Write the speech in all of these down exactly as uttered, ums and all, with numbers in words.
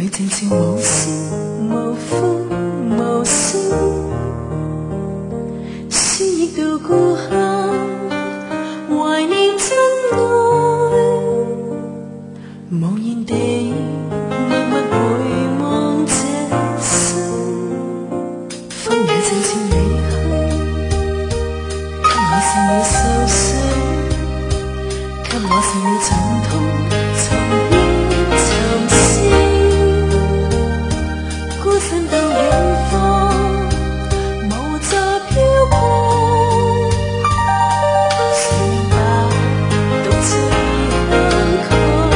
靜靜無聲無風無聲，思憶到故鄉，懷念真愛，無言地默默回望這生，風也靜靜離去，給我是你受傷，給我是你陣痛，從煙沉思。孤身到遠方，無再漂泊，誰把獨自感慨？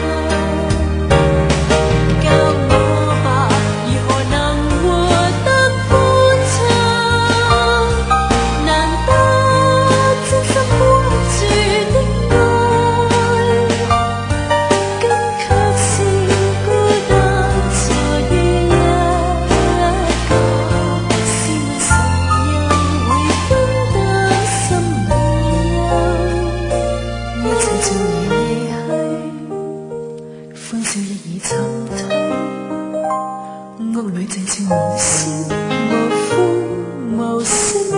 教我吧，如何能活得歡暢？難得真心關注的愛，今卻是孤單在於一個，試問誰又會分得心裏憂？一切盡而離去，歡笑亦已沉退，屋裏靜悄無聲無風無聲。